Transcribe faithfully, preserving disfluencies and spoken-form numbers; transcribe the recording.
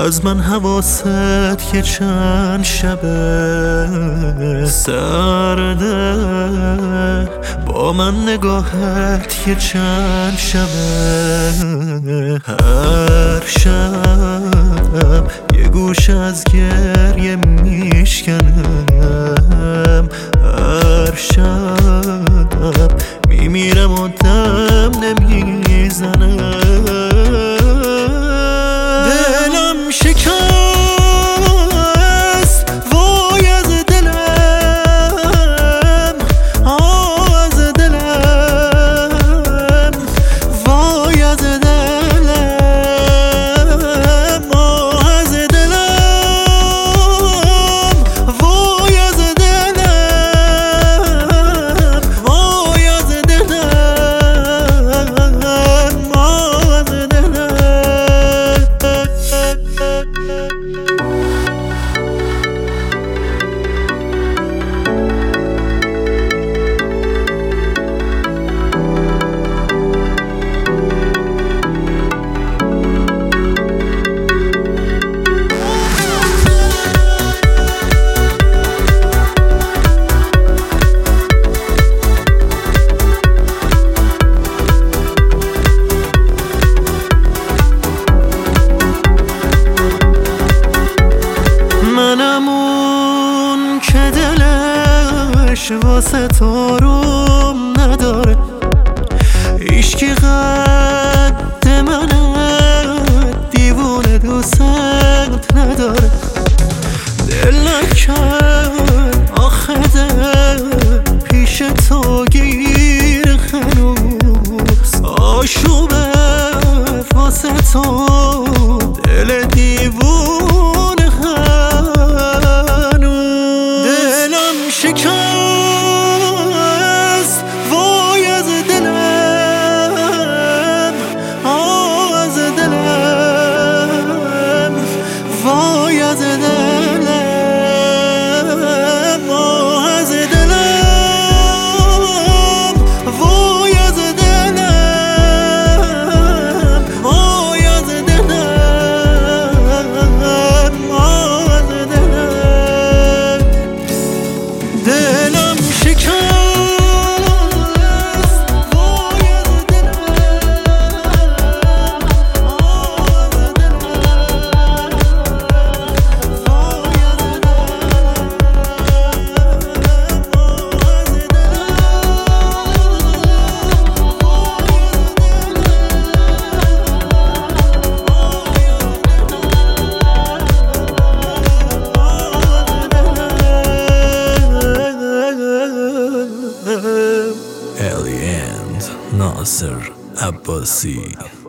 از من حواست که چند شبه سرده، با من نگاهت که چند شبه. هر شب یه گوش از گریه میشکنم، هر شب میمیرم و دم نمیزنم. دلم شکست وای از دلم، آه از دلم، وای از دلم، آه از دلم، وای از دلم، وای از دلم، آه از دلم. منم اون که دلش واسه تو روم نداره، هیچکی قد منه، دیوونه دوست نداره. دل نکرد آخه دل پیش تو گیر هنوز، آشوبه واسه تو دل دیوونه هنوز. دلم شکست وای از دلم، آه از دلم، وای از دلم، آه از دلم، وای از دلم، وای از دلم، آه از دلم. دلم شکست وای از دلم، آه از دلم، وای از Aliens Nasser Abbasi.